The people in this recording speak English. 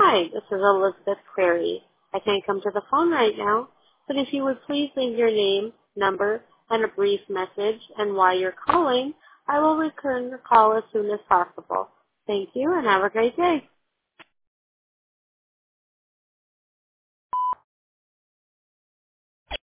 Hi, this is Elizabeth Query. I can't come to the phone right now, but if you would please leave your name, number, and a brief message and why you're calling, I will return your call as soon as possible. Thank you and have a great day.